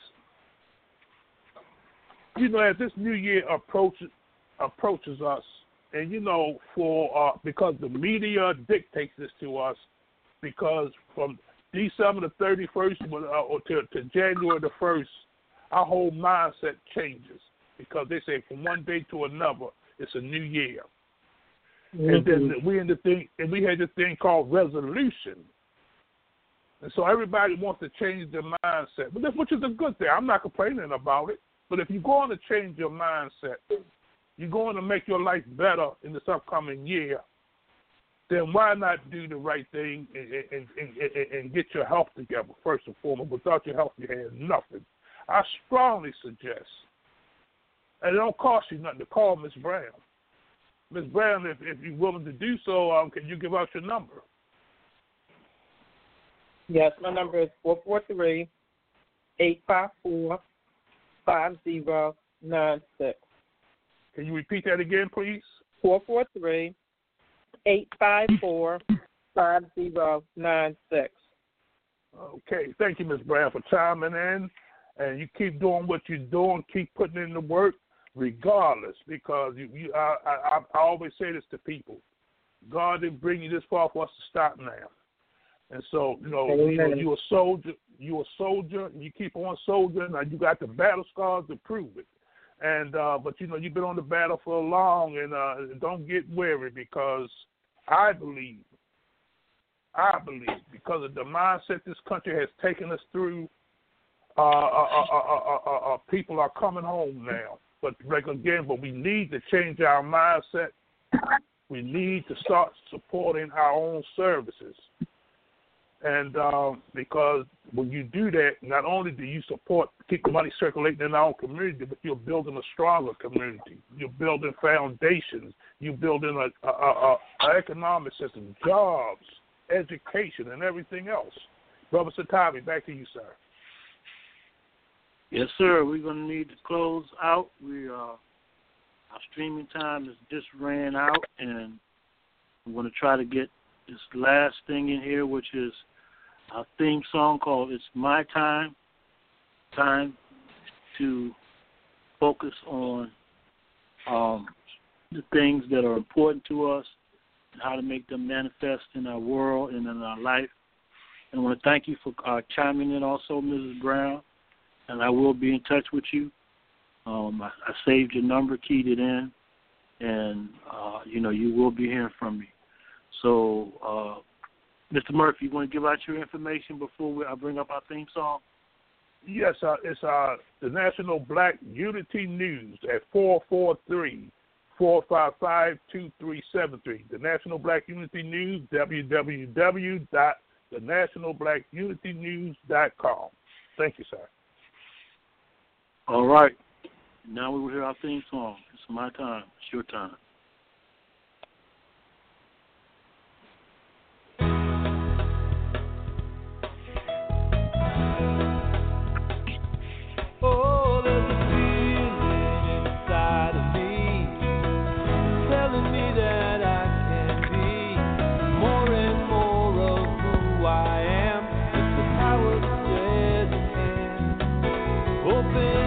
[SPEAKER 4] You know, as this new year approaches approaches us, and you know, for uh, because the media dictates this to us, because from December the thirty-first uh, or to, to January the first, our whole mindset changes because they say from one day to another, it's a new year. Mm-hmm. And then we in the thing, and we had this thing called resolution. And so everybody wants to change their mindset, but this, which is a good thing. I'm not complaining about it. But if you're going to change your mindset, you're going to make your life better in this upcoming year, then why not do the right thing and, and, and, and get your health together first and foremost? Without your health, you have nothing. I strongly suggest, and it don't cost you nothing, to call Miss Brown. Miss Brown, if, if you're willing to do so, um, can you give out your number?
[SPEAKER 5] Yes, my number is four four three, eight five four, five zero nine six.
[SPEAKER 4] Can you repeat that again, please?
[SPEAKER 5] four four three, eight five four, five zero nine six.
[SPEAKER 4] Okay. Thank you, Miz Brown, for chiming in. And you keep doing what you're doing. Keep putting in the work regardless, because you, you I, I, I always say this to people. God didn't bring you this far for us to stop now. And so, you know, you know, you're a soldier, you're a soldier, and you keep on soldiering, and you got the battle scars to prove it. And, uh, but, you know, you've been on the battle for long, and uh, don't get weary, because I believe, I believe, because of the mindset this country has taken us through, uh, uh, uh, uh, uh, uh, people are coming home now. But, like, again, but we need to change our mindset. We need to start supporting our own services. And um, because when you do that, not only do you support, keep the money circulating in our own community, but you're building a stronger community. You're building foundations. You're building a, a, a, a economic system, jobs, education, and everything else. Brother Satabi, back to you, sir.
[SPEAKER 3] Yes, sir. We're going to need to close out. We uh, our streaming time has just ran out, and we're going to try to get this last thing in here, which is our theme song called "It's My Time." Time to focus on um, the things that are important to us and how to make them manifest in our world and in our life. And I want to thank you for uh, chiming in also, Missus Brown. And I will be in touch with you. Um, I, I saved your number, keyed it in, and, uh, you know, you will be hearing from me. So, uh, Mister Murphy, you want to give out your information before we, I bring up our theme song?
[SPEAKER 4] Yes, uh, it's uh, the National Black Unity News at four four three, four five five, two three seven three. The National Black Unity News, w w w dot the national black unity news dot com. Thank you, sir.
[SPEAKER 3] All right. Now we will hear our theme song. It's my time. It's your time.
[SPEAKER 6] Oh, there's a feeling inside of me telling me that I can be more and more of who I am. It's the power that says I can. Open